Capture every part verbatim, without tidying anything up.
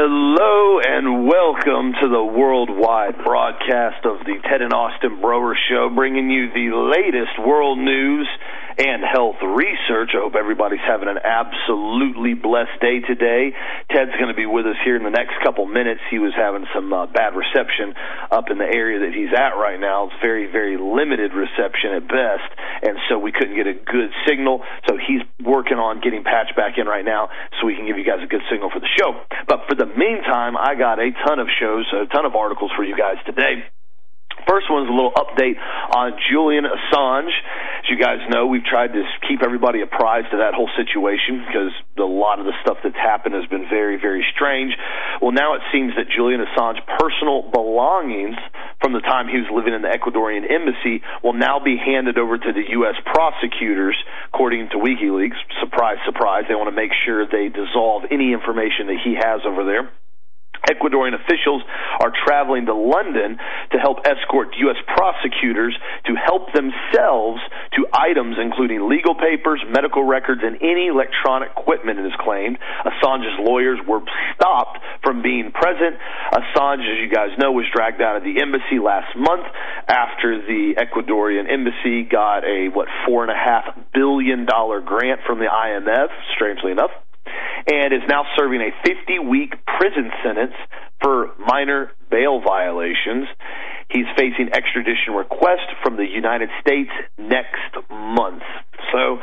Hello and welcome to the worldwide broadcast of the Ted and Austin Broer Show, bringing you the latest world news and health research. I hope everybody's having an absolutely blessed day today. Ted's going to be with us here in the next couple minutes. He was having some uh, bad reception up in the area that he's at right now. It's very, very limited reception at best, and so we couldn't get a good signal. So he's working on getting patched back in right now so we can give you guys a good signal for the show. But for the meantime, I got a ton of shows, a ton of articles for you guys today. First one is a little update on Julian Assange. As you guys know, we've tried to keep everybody apprised of that whole situation because a lot of the stuff that's happened has been very, very strange. Well, now it seems that Julian Assange's personal belongings from the time he was living in the Ecuadorian embassy will now be handed over to the U S prosecutors, according to WikiLeaks. Surprise, surprise. They want to make sure they dissolve any information that he has over there. Ecuadorian officials are traveling to London to help escort U S prosecutors to help themselves to items including legal papers, medical records, and any electronic equipment, it is claimed. Assange's lawyers were stopped from being present. Assange, as you guys know, was dragged out of the embassy last month after the Ecuadorian embassy got a, what, four point five billion dollars grant from the I M F, strangely enough, and is now serving a fifty-week prison sentence for minor bail violations. He's facing extradition request from the United States next month. So,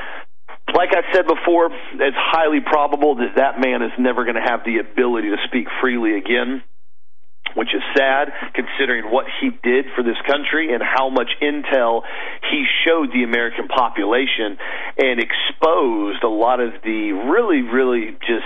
like I said before, it's highly probable that that man is never going to have the ability to speak freely again, which is sad considering what he did for this country and how much intel he showed the American population and exposed a lot of the really, really just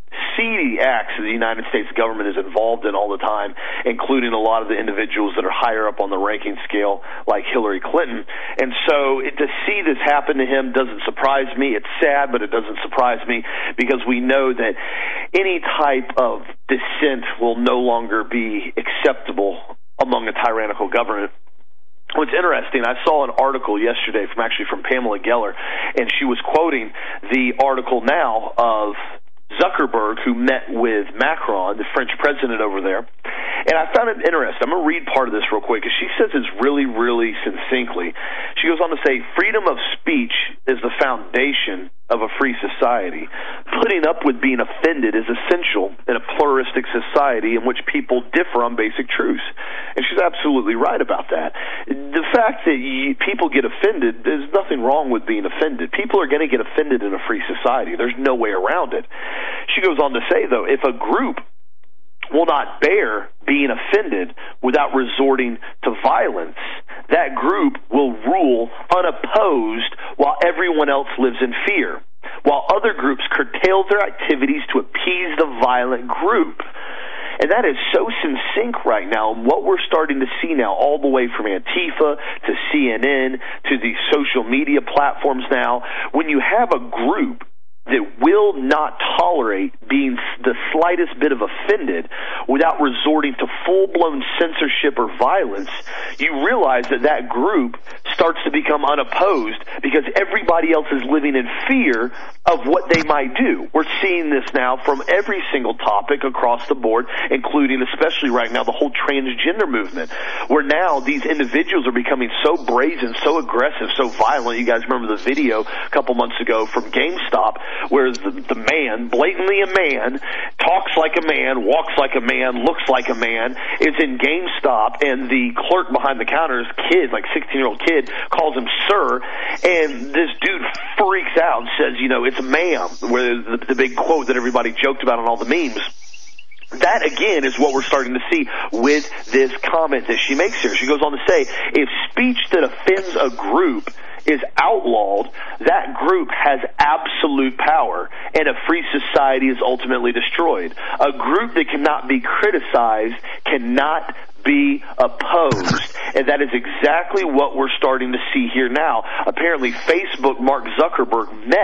seedy acts that the United States government is involved in all the time, including a lot of the individuals that are higher up on the ranking scale, like Hillary Clinton. And so it, to see this happen to him doesn't surprise me. It's sad, but it doesn't surprise me because we know that any type of dissent will no longer be acceptable among a tyrannical government. What's interesting, I saw an article yesterday from actually from Pamela Geller, and she was quoting the article now of Zuckerberg, who met with Macron, the French president over there. And I found it interesting. I'm going to read part of this real quick because she says this really, really succinctly. She goes on to say, freedom of speech is the foundation of a free society. Putting up with being offended is essential in a pluralistic society in which people differ on basic truths. And she's absolutely right about that. The fact that you, people get offended, there's nothing wrong with being offended. People are going to get offended in a free society. There's no way around it. She goes on to say, though, if a group will not bear being offended without resorting to violence, that group will rule unopposed while everyone else lives in fear, while other groups curtail their activities to appease the violent group. And that is so succinct right now. And what we're starting to see now, all the way from Antifa to C N N to the social media platforms now, when you have a group that will not tolerate being the slightest bit of offended without resorting to full-blown censorship or violence, you realize that that group starts to become unopposed because everybody else is living in fear of what they might do. We're seeing this now from every single topic across the board, including, especially right now, the whole transgender movement, where now these individuals are becoming so brazen, so aggressive, so violent. You guys remember the video a couple months ago from GameStop, where the, the man, blatantly a man, talks like a man, walks like a man, looks like a man, is in GameStop, and the clerk behind the counter, his kid, like sixteen-year-old kid, calls him sir, and this dude freaks out and says, you know, it's ma'am, where the, the big quote that everybody joked about on all the memes. That, again, is what we're starting to see with this comment that she makes here. She goes on to say, if speech that offends a group is outlawed, that group has absolute power, and a free society is ultimately destroyed. A group that cannot be criticized cannot be opposed. And that is exactly what we're starting to see here now. Apparently, Facebook, Mark Zuckerberg, met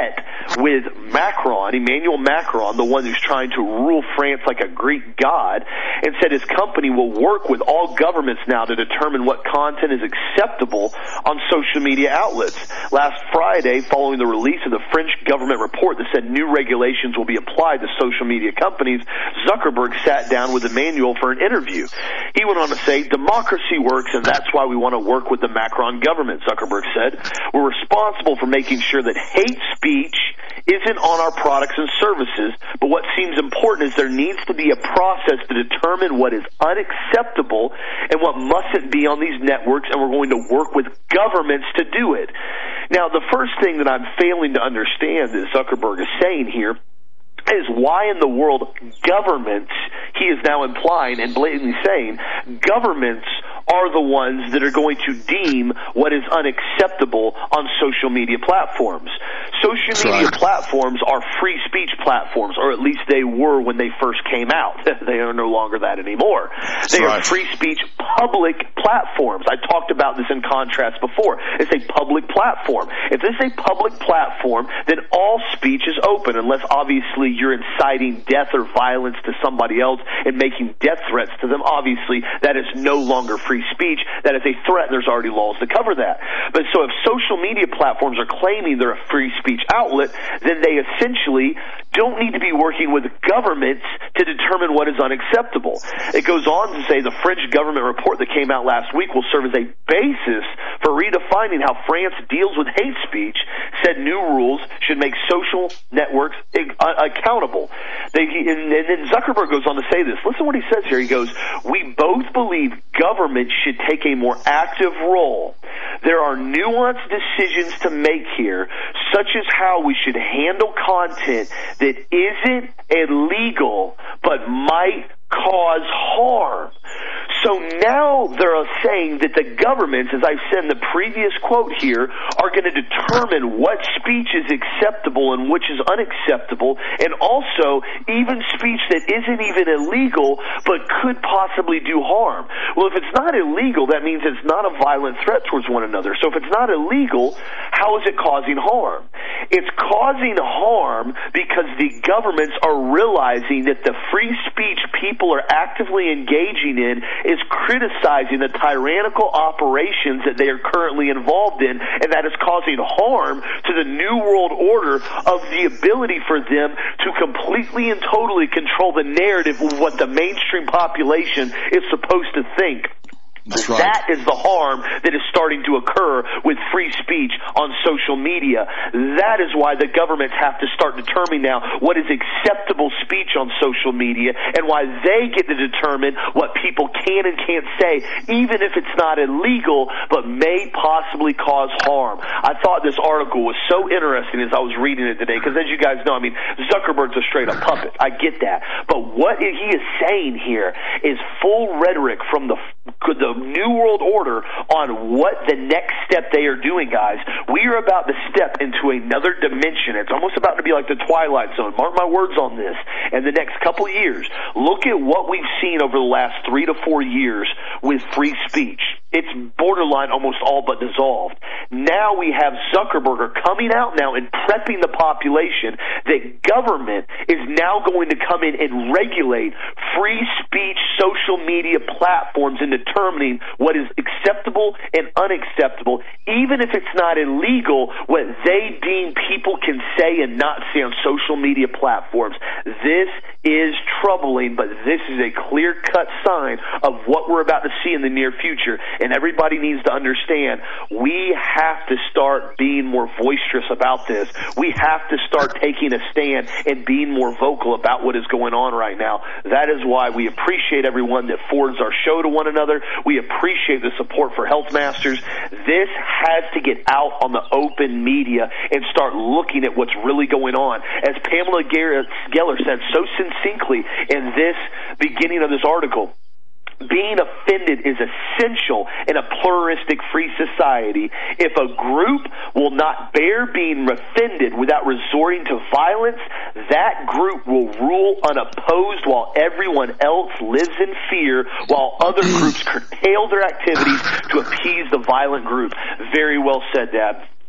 with Macron, Emmanuel Macron, the one who's trying to rule France like a Greek god, and said his company will work with all governments now to determine what content is acceptable on social media outlets. Last Friday, following the release of the French government report that said new regulations will be applied to social media companies, Zuckerberg sat down with Emmanuel for an interview. He went on to say, democracy works, and that's why we want to work with the Macron government, Zuckerberg said. We're responsible for making sure that hate speech isn't on our products and services, but what seems important is there needs to be a process to determine what is unacceptable and what mustn't be on these networks, and we're going to work with governments to do it. Now, the first thing that I'm failing to understand that Zuckerberg is saying here is why in the world governments, he is now implying and blatantly saying, governments are the ones that are going to deem what is unacceptable on social media platforms. Social That's media right. platforms are free speech platforms, or at least they were when they first came out. They are no longer that anymore. That's they right. are free speech public platforms. I talked about this in contrast before. It's a public platform. If this is a public platform, then all speech is open, unless obviously you're inciting death or violence to somebody else and making death threats to them. Obviously, that is no longer free speech. That is a threat, and there's already laws to cover that. But so if social media platforms are claiming they're a free speech outlet, then they essentially don't need to be working with governments to determine what is unacceptable. It goes on to say the French government report that came out last week will serve as a basis for redefining how France deals with hate speech, said new rules should make social networks accountable. They, and then Zuckerberg goes on to say this. Listen to what he says here. He goes, we both believe government should take a more active role. There are nuanced decisions to make here, such as how we should handle content that isn't illegal but might cause harm. So now they're saying that the governments, as I've said in the previous quote here, are going to determine what speech is acceptable and which is unacceptable, and also even speech that isn't even illegal but could possibly do harm. Well, if it's not illegal, that means it's not a violent threat towards one another. So if it's not illegal, how is it causing harm? It's causing harm because the governments are realizing that the free speech people are actively engaging in is criticizing the tyrannical operations that they are currently involved in, and that is causing harm to the New World Order of the ability for them to completely and totally control the narrative of what the mainstream population is supposed to think. That's right. That is the harm that is starting to occur with free speech on social media. That is why the governments have to start determining now what is acceptable speech on social media, and why they get to determine what people can and can't say, even if it's not illegal, but may possibly cause harm. I thought this article was so interesting as I was reading it today, because as you guys know, I mean, Zuckerberg's a straight-up puppet. I get that. But what he is saying here is full rhetoric from the the New World Order on what the next step they are doing, guys. We are about to step into another dimension. It's almost about to be like the Twilight Zone. Mark my words on this. In the next couple of years, look at what we've seen over the last three to four years with free speech. It's borderline almost all but dissolved. Now we have Zuckerberg coming out now and prepping the population that government is now going to come in and regulate free speech social media platforms and determining what is acceptable and unacceptable, even if it's not illegal, what they deem people can say and not say on social media platforms. This is troubling, but this is a clear-cut sign of what we're about to see in the near future. And everybody needs to understand, we have to start being more boisterous about this. We have to start taking a stand and being more vocal about what is going on right now. That is why we appreciate everyone that forwards our show to one another. We appreciate the support for Health Masters. This has to get out on the open media and start looking at what's really going on. As Pamela Geller said so succinctly in this beginning of this article, being offended is essential in a pluralistic free society. If a group will not bear being offended without resorting to violence, that group will rule unopposed while everyone else lives in fear, while other groups curtail their activities to appease the violent group. Very well said, Dad.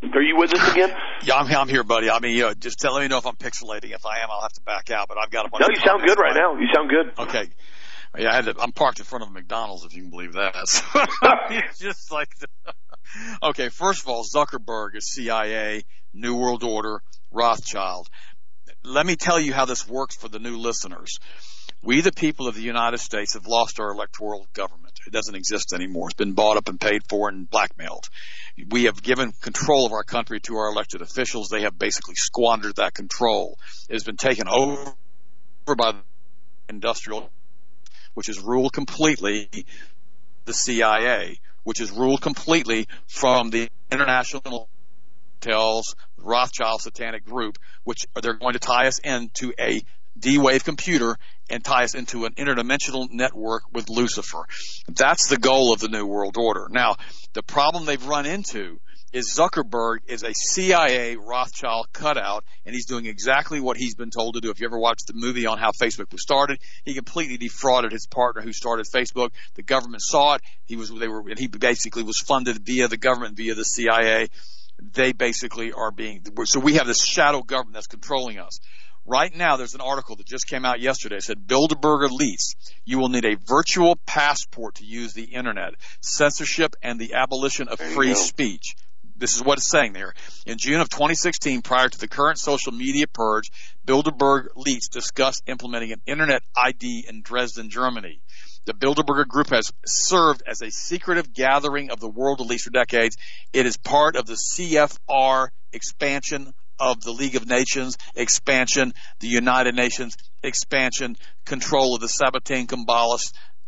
Are you with us again? Yeah, I'm, I'm here, buddy. I mean, you know, just tell me know if I'm pixelating. If I am, I'll have to back out. But I've got a bunch. No, of you sound good right now. You sound good. Okay. Yeah, I had to, I'm parked in front of a McDonald's, if you can believe that. It's just like, okay, first of all, Zuckerberg is C I A, New World Order, Rothschild. Let me tell you how this works for the new listeners. We, the people of the United States, have lost our electoral government. It doesn't exist anymore. It's been bought up and paid for and blackmailed. We have given control of our country to our elected officials. They have basically squandered that control. It has been taken over by the industrial, which is ruled completely the C I A, which is ruled completely from the international cartels, Rothschild satanic group, which they're going to tie us into a D-Wave computer and tie us into an interdimensional network with Lucifer. That's the goal of the New World Order. Now, the problem they've run into is Zuckerberg is a C I A Rothschild cutout, and he's doing exactly what he's been told to do. If you ever watched the movie on how Facebook was started, he completely defrauded his partner who started Facebook. The government saw it. He was, they were, and he basically was funded via the government, via the C I A. They basically are being, so we have this shadow government that's controlling us. Right now, there's an article that just came out yesterday. It said, Bilderberg elites, you will need a virtual passport to use the internet, censorship, and the abolition of free speech. This is what it's saying there. In June of twenty sixteen, prior to the current social media purge, Bilderberg elites discussed implementing an internet I D in Dresden, Germany. The Bilderberger Group has served as a secretive gathering of the world elites for decades. It is part of the C F R expansion of the League of Nations, expansion, the United Nations, expansion, control of the Sabbatean Kabbalists,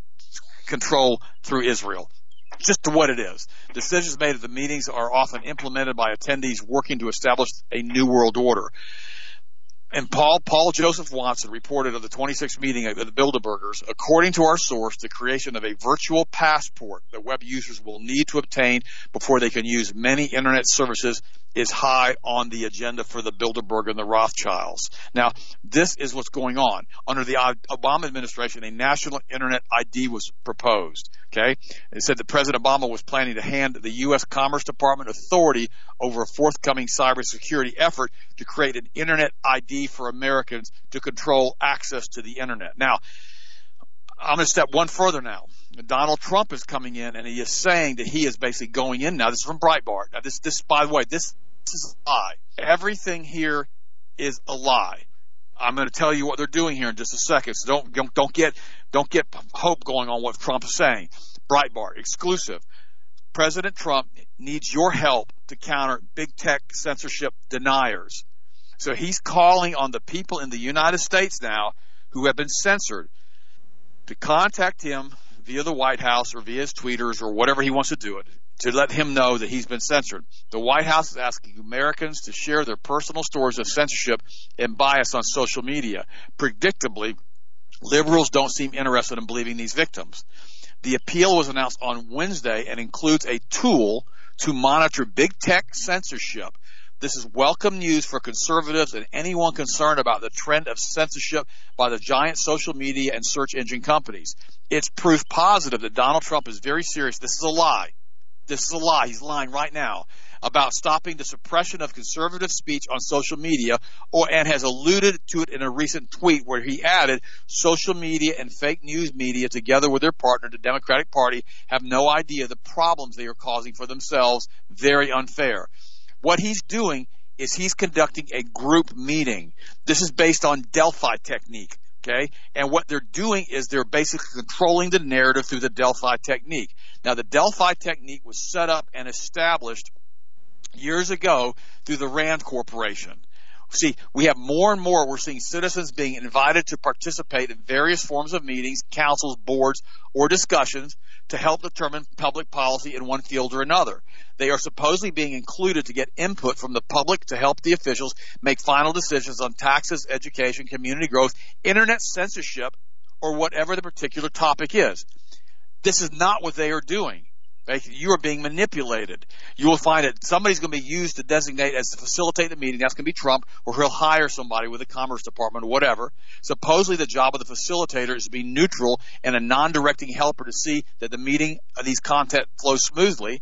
control through Israel. Just to what it is. Decisions made at the meetings are often implemented by attendees working to establish a new world order. And Paul, Paul Joseph Watson reported of the twenty-sixth meeting of the Bilderbergers, according to our source, the creation of a virtual passport that web users will need to obtain before they can use many internet services is high on the agenda for the Bilderberg and the Rothschilds. Now, this is what's going on. Under the Obama administration, a national internet I D was proposed. Okay, it said that President Obama was planning to hand the U S Commerce Department authority over a forthcoming cybersecurity effort to create an internet I D for Americans to control access to the internet. Now, I'm going to step one further now. Donald Trump is coming in, and he is saying that he is basically going in now. This is from Breitbart. Now, this, this, by the way, this, this is a lie. Everything here is a lie. I'm going to tell you what they're doing here in just a second. So don't, don't, don't get, don't get hope going on what Trump is saying. Breitbart, exclusive. President Trump needs your help to counter big tech censorship deniers. So he's calling on the people in the United States now who have been censored to contact him via the White House or via his tweeters or whatever he wants to do it, to let him know that he's been censored. The White House is asking Americans to share their personal stories of censorship and bias on social media. Predictably, liberals don't seem interested in believing these victims. The appeal was announced on Wednesday and includes a tool to monitor big tech censorship. This is welcome news for conservatives and anyone concerned about the trend of censorship by the giant social media and search engine companies. It's proof positive that Donald Trump is very serious. This is a lie. This is a lie. He's lying right now about stopping the suppression of conservative speech on social media, or and has alluded to it in a recent tweet where he added, social media and fake news media together with their partner, the Democratic Party, have no idea the problems they are causing for themselves. Very unfair. What he's doing is he's conducting a group meeting. This is based on Delphi technique, okay? And what they're doing is they're basically controlling the narrative through the Delphi technique. Now, the Delphi technique was set up and established years ago through the Rand Corporation. See, we have more and more, we're seeing citizens being invited to participate in various forms of meetings, councils, boards, or discussions to help determine public policy in one field or another. They are supposedly being included to get input from the public to help the officials make final decisions on taxes, education, community growth, internet censorship, or whatever the particular topic is. This is not what they are doing. You are being manipulated. You will find that somebody's going to be used to designate as to facilitate the meeting. That's going to be Trump, or he'll hire somebody with the Commerce Department or whatever. Supposedly the job of the facilitator is to be neutral and a non-directing helper to see that the meeting, uh, these content flows smoothly.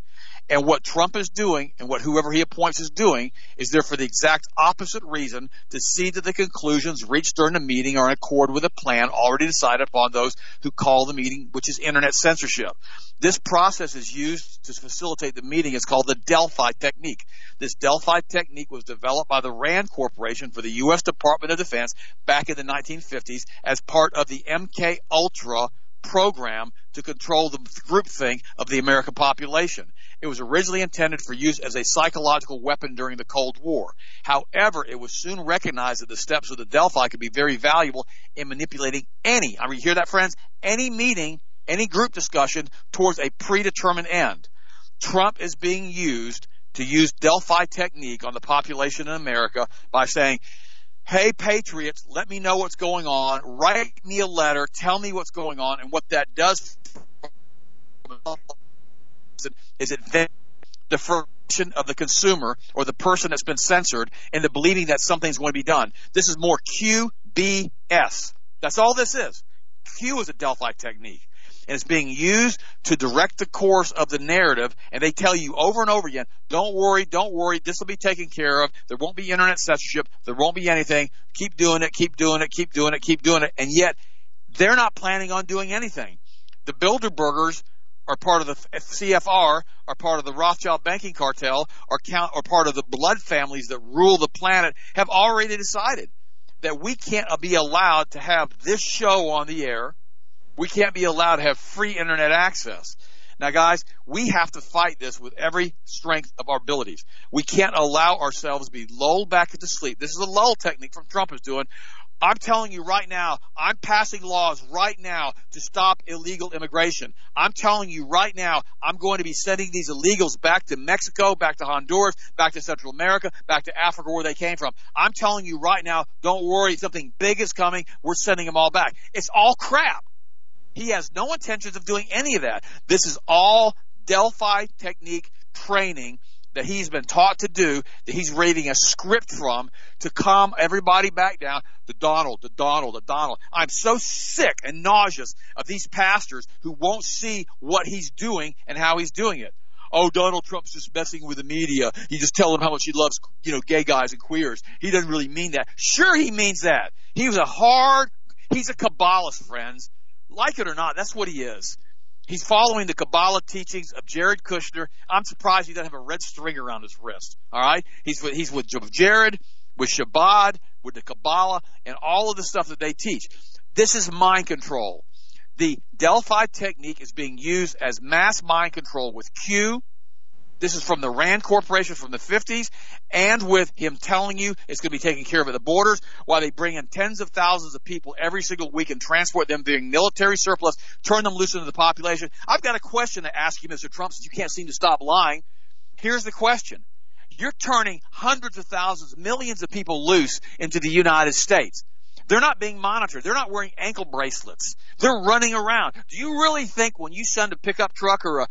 And what Trump is doing and what whoever he appoints is doing is there for the exact opposite reason, to see that the conclusions reached during the meeting are in accord with a plan already decided upon those who call the meeting, which is internet censorship. This process is used to facilitate the meeting. It's called the Delphi technique. This Delphi technique was developed by the RAND Corporation for the U S Department of Defense back in the nineteen fifties as part of the M K Ultra program to control the groupthink of the American population. It was originally intended for use as a psychological weapon during the Cold War. However, it was soon recognized that the steps of the Delphi could be very valuable in manipulating any, I mean, you hear that, friends? Any meeting, any group discussion towards a predetermined end. Trump is being used to use Delphi technique on the population in America by saying, hey, patriots, let me know what's going on. Write me a letter. Tell me what's going on. And what that does is it then the friction of the consumer or the person that's been censored into believing that something's going to be done. This is more Q B S. That's all this is. Q is a Delphi technique. And it's being used to direct the course of the narrative, and they tell you over and over again, don't worry, don't worry, this will be taken care of, there won't be internet censorship, there won't be anything, keep doing it, keep doing it, keep doing it, keep doing it, and yet they're not planning on doing anything. The Bilderbergers are part of the C F R, are part of the Rothschild banking cartel, are, count, are part of the blood families that rule the planet, have already decided that we can't be allowed to have this show on the air. We can't be allowed to have free internet access. Now, guys, we have to fight this with every strength of our abilities. We can't allow ourselves to be lulled back into sleep. This is a lull technique from Trump is doing. I'm telling you right now, I'm passing laws right now to stop illegal immigration. I'm telling you right now, I'm going to be sending these illegals back to Mexico, back to Honduras, back to Central America, back to Africa where they came from. I'm telling you right now, don't worry, something big is coming. We're sending them all back. It's all crap. He has no intentions of doing any of that. This is all Delphi technique training that he's been taught to do, that he's reading a script from to calm everybody back down. The Donald, the Donald, the Donald. I'm so sick and nauseous of these pastors who won't see what he's doing and how he's doing it. Oh, Donald Trump's just messing with the media. He just telling them how much he loves, you know, gay guys and queers. He doesn't really mean that. Sure, he means that. He was a hard, he's a Kabbalist, friends. Like it or not, that's what he is. He's following the Kabbalah teachings of Jared Kushner. I'm surprised he doesn't have a red string around his wrist. All right? He's with, he's with Jared, with Shabbat, with the Kabbalah, and all of the stuff that they teach. This is mind control. The Delphi technique is being used as mass mind control with Q. This is from the RAND Corporation from the fifties, and with him telling you it's going to be taken care of at the borders, while they bring in tens of thousands of people every single week and transport them being military surplus, turn them loose into the population. I've got a question to ask you, Mister Trump, since you can't seem to stop lying. Here's the question. You're turning hundreds of thousands, millions of people loose into the United States. They're not being monitored. They're not wearing ankle bracelets. They're running around. Do you really think when you send a pickup truck or a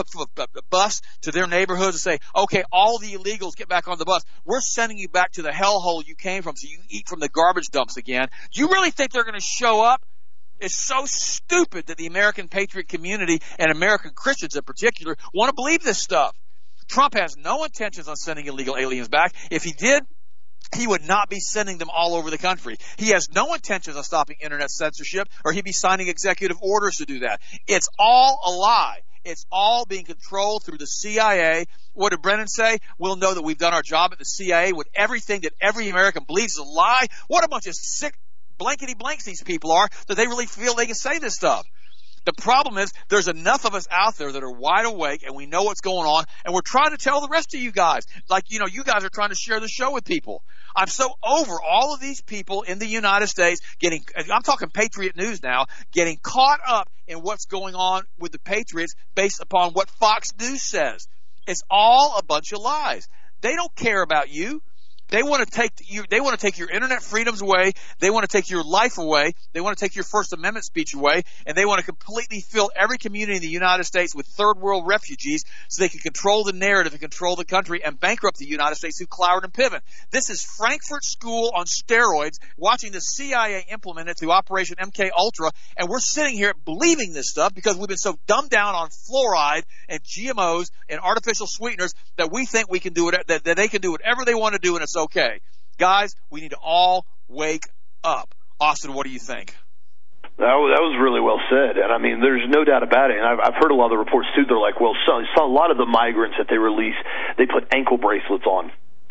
bus to their neighborhoods and say, okay, all the illegals get back on the bus, we're sending you back to the hellhole you came from so you can eat from the garbage dumps again? Do you really think they're going to show up? It's so stupid that the American patriot community and American Christians in particular want to believe this stuff. Trump has no intentions on sending illegal aliens back. If he did, he would not be sending them all over the country. He has no intentions of stopping internet censorship, or he'd be signing executive orders to do that. It's all a lie. It's all being controlled through the C I A. What did Brennan say? We'll know that we've done our job at the C I A with everything that every American believes is a lie. What a bunch of sick blankety blanks these people are that they really feel they can say this stuff. The problem is there's enough of us out there that are wide awake and we know what's going on, and we're trying to tell the rest of you guys. Like, you know, you guys are trying to share the show with people. I'm so over all of these people in the United States getting, I'm talking Patriot News now, getting caught up in what's going on with the Patriots based upon what Fox News says. It's all a bunch of lies. They don't care about you. They want to take you. They want to take your internet freedoms away. They want to take your life away. They want to take your First Amendment speech away, and they want to completely fill every community in the United States with third world refugees, so they can control the narrative and control the country and bankrupt the United States through Cloward and Piven. This is Frankfurt School on steroids, watching the C I A implement it through Operation M K Ultra, and we're sitting here believing this stuff because we've been so dumbed down on fluoride and G M Os and artificial sweeteners that we think we can do it, that, that they can do whatever they want to do, and it's okay. Guys, we need to all wake up. Austin, what do you think? That was, that was really well said, and I mean, there's no doubt about it. And I've, I've heard a lot of the reports too. They're like, well, so, so a lot of the migrants that they release, they put ankle bracelets on.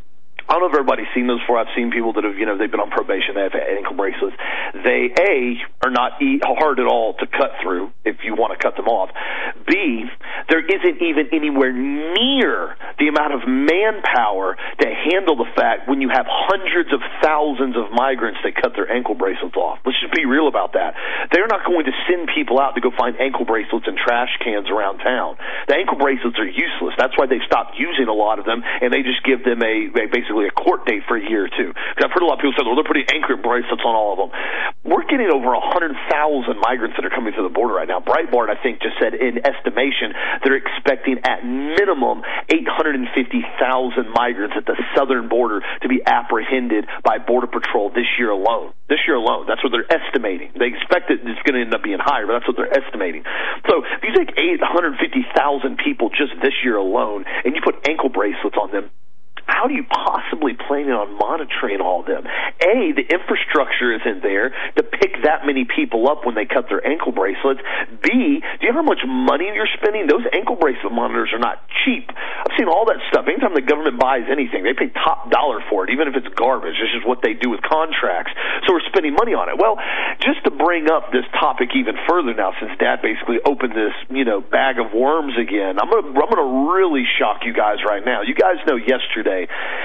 I don't know if everybody's seen those before. I've seen people that have, you know, they've been on probation, they have ankle bracelets. They, A, are not e- hard at all to cut through if you want to cut them off. B, there isn't even anywhere near the amount of manpower to handle the fact when you have hundreds of thousands of migrants that cut their ankle bracelets off. Let's just be real about that. They're not going to send people out to go find ankle bracelets in trash cans around town. The ankle bracelets are useless. That's why they've stopped using a lot of them, and they just give them a, a basically a court date for a year or two. Because I've heard a lot of people say, well, they're putting ankle bracelets on all of them. We're getting over one hundred thousand migrants that are coming through the border right now. Breitbart, I think, just said in estimation they're expecting at minimum eight hundred fifty thousand migrants at the southern border to be apprehended by Border Patrol this year alone. This year alone. That's what they're estimating. They expect it, it's going to end up being higher, but that's what they're estimating. So if you take eight hundred fifty thousand people just this year alone and you put ankle bracelets on them, how do you possibly plan on monitoring all of them? A, the infrastructure isn't there to pick that many people up when they cut their ankle bracelets. B, do you know how much money you're spending? Those ankle bracelet monitors are not cheap. I've seen all that stuff. Anytime the government buys anything, they pay top dollar for it, even if it's garbage. This is what they do with contracts. So we're spending money on it. Well, just to bring up this topic even further now, since Dad basically opened this, you know, bag of worms again, I'm gonna, I'm gonna really shock you guys right now. You guys know yesterday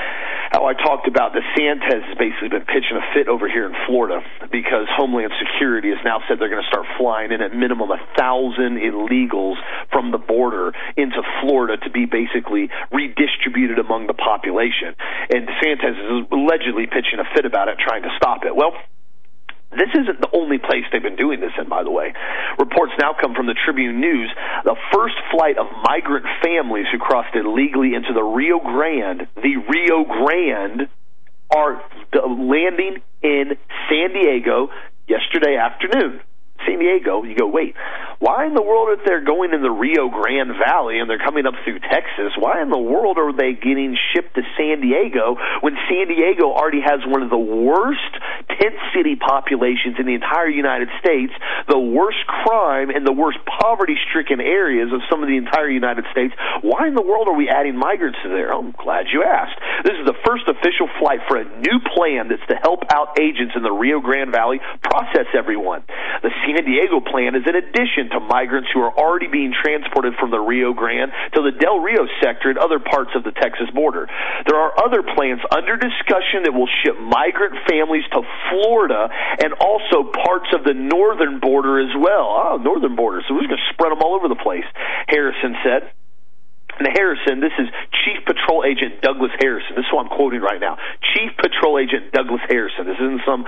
how I talked about DeSantis has basically been pitching a fit over here in Florida because Homeland Security has now said they're going to start flying in at minimum a thousand illegals from the border into Florida to be basically redistributed among the population. And DeSantis is allegedly pitching a fit about it, trying to stop it. Well, this isn't the only place they've been doing this in, by the way. Reports now come from the Tribune News. The first flight of migrant families who crossed illegally into the Rio Grande, the Rio Grande, are landing in San Diego yesterday afternoon. San Diego, you go, wait, why in the world are they going in the Rio Grande Valley and they're coming up through Texas? Why in the world are they getting shipped to San Diego when San Diego already has one of the worst tent city populations in the entire United States, the worst crime and the worst poverty-stricken areas of some of the entire United States? Why in the world are we adding migrants to there? I'm glad you asked. This is the first official flight for a new plan that's to help out agents in the Rio Grande Valley process everyone. The San Diego plan is in addition to migrants who are already being transported from the Rio Grande to the Del Rio sector and other parts of the Texas border. There are other plans under discussion that will ship migrant families to Florida and also parts of the northern border as well. Oh, northern border. So we're going to spread them all over the place, Harrison said. And Harrison, this is Chief Patrol Agent Douglas Harrison. This is what I'm quoting right now. Chief Patrol Agent Douglas Harrison. This isn't some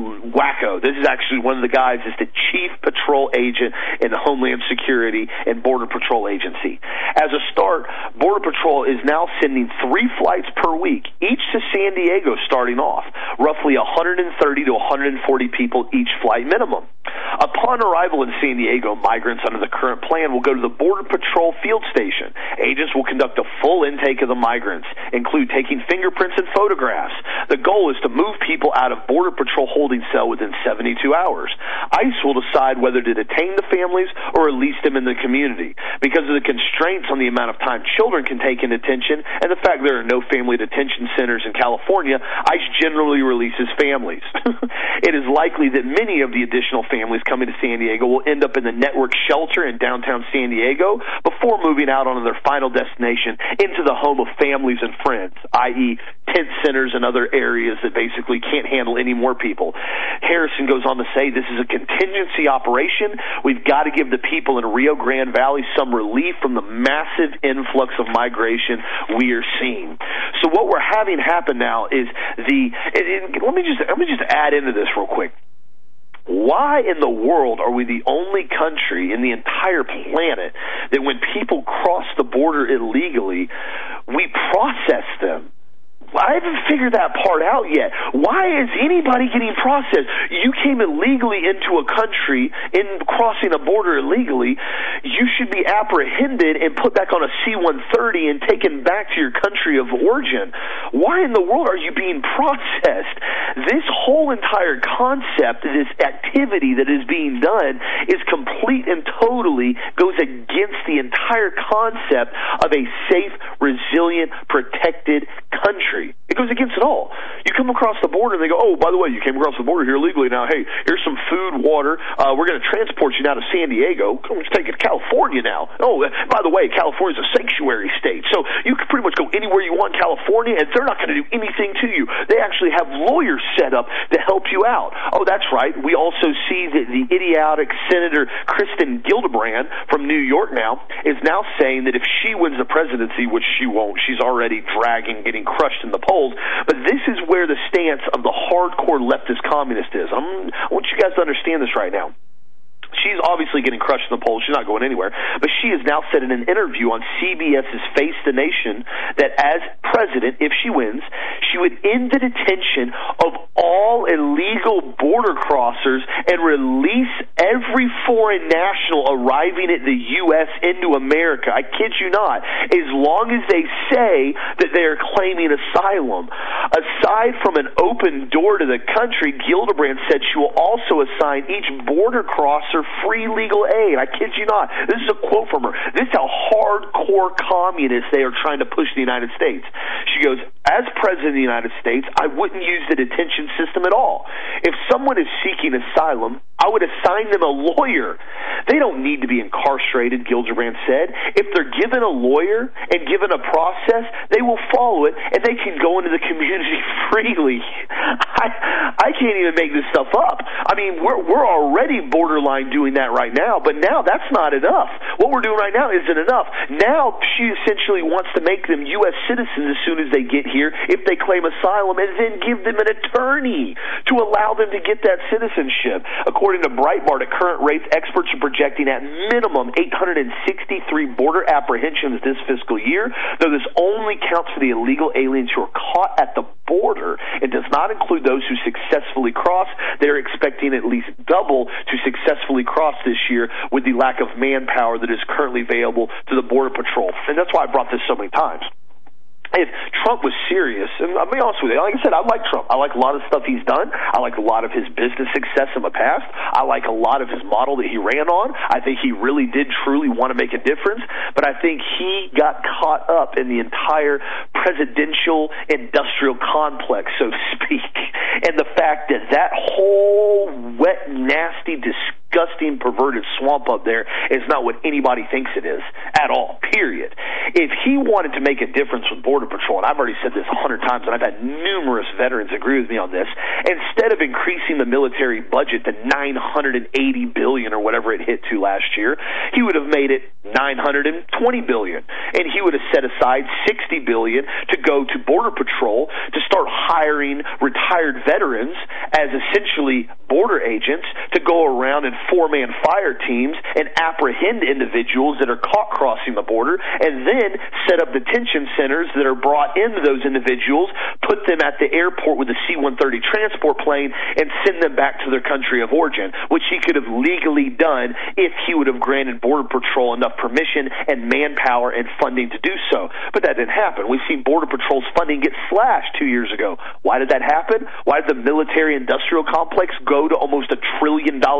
wacko. This is actually one of the guys that's the Chief Patrol Agent in the Homeland Security and Border Patrol Agency. As a start, Border Patrol is now sending three flights per week, each to San Diego starting off, roughly one hundred thirty to one hundred forty people each flight minimum. Upon arrival in San Diego, migrants under the current plan will go to the Border Patrol field station. Agents will conduct a full intake of the migrants, include taking fingerprints and photographs. The goal is to move people out of Border Patrol holding cell within seventy-two hours. ICE will decide whether to detain the families or release them in the community. Because of the constraints on the amount of time children can take in detention and the fact there are no family detention centers in California, ICE generally releases families. It is likely that many of the additional families coming to San Diego will end up in the network shelter in downtown San Diego before before moving out on their final destination into the home of families and friends, that is tent centers and other areas that basically can't handle any more people. Harrison goes on to say this is a contingency operation. We've got to give the people in Rio Grande Valley some relief from the massive influx of migration we are seeing. So what we're having happen now is the it, it, let me just let me just add into this real quick. Why in the world are we the only country in the entire planet that when people cross the border illegally, we process them? I haven't figured that part out yet. Why is anybody getting processed? You came illegally into a country, in crossing a border illegally, you should be apprehended and put back on a C one thirty and taken back to your country of origin. Why in the world are you being processed? This whole entire concept, this activity that is being done, is complete and totally goes against the entire concept of a safe, resilient, protected country. It goes against it all. You come across the border and they go, oh, by the way, you came across the border here illegally. Now, hey, here's some food, water. Uh, we're going to transport you now to San Diego. Come, let's take it to California now. Oh, by the way, California's a sanctuary state. So you can pretty much go anywhere you want in California, and they're not going to do anything to you. They actually have lawyers set up to help you out. Oh, that's right. We also see that the idiotic Senator Kristen Gillibrand from New York now is now saying that if she wins the presidency, which she won't, she's already dragging, getting crushed in the polls. But this is where the stance of the hardcore leftist communist is. I'm, I want you guys to understand this right now. She's obviously getting crushed in the polls. She's not going anywhere. But she has now said in an interview on CBS's Face the Nation that as president, if she wins, she would end the detention of all illegal border crossers and release every foreign national arriving at the U S into America. I kid you not. As long as they say that they are claiming asylum. Aside from an open door to the country, Gillibrand said she will also assign each border crosser free legal aid. I kid you not. This is a quote from her. This is how hardcore communists they are trying to push the United States. She goes, as president of the United States, I wouldn't use the detention system at all. If someone is seeking asylum, I would assign them a lawyer. They don't need to be incarcerated, Gillibrand said. If they're given a lawyer and given a process, they will follow it and they can go into the community freely. I, I can't even make this stuff up. I mean, we're, we're already borderline doing that right now, but now that's not enough. What we're doing right now isn't enough. Now she essentially wants to make them U S citizens as soon as they get here if they claim asylum, and then give them an attorney to allow them to get that citizenship. According to Breitbart, at current rates, experts are projecting at minimum eight hundred sixty-three border apprehensions this fiscal year, though this only counts for the illegal aliens who are caught at the border. It does not include those who successfully cross. They're expecting at least double to successfully cross this year with the lack of manpower that is currently available to the Border Patrol. And that's why I brought this so many times. If Trump was serious, and I'll be honest with you, like I said, I like Trump. I like a lot of stuff he's done. I like a lot of his business success in the past. I like a lot of his model that he ran on. I think he really did truly want to make a difference, but I think he got caught up in the entire presidential industrial complex, so to speak, and the fact that that whole wet, nasty, disgusting, perverted swamp up there is not what anybody thinks it is at all, period. If he wanted to make a difference with Border Patrol, and I've already said this a hundred times, and I've had numerous veterans agree with me on this, instead of increasing the military budget to nine hundred eighty billion dollars or whatever it hit to last year, he would have made it nine hundred twenty billion dollars, and he would have set aside sixty billion dollars to go to Border Patrol to start hiring retired veterans as essentially border agents to go around in four-man fire teams and apprehend individuals that are caught crossing the border, and then set up detention centers that are brought into those individuals, put them at the airport with a C one thirty transport plane, and send them back to their country of origin, which he could have legally done if he would have granted Border Patrol enough permission and manpower and funding to do so. But that didn't happen. We've seen Border Patrol's funding get slashed two years ago. Why did that happen? Why did the military-industrial complex go to almost a trillion dollar budget?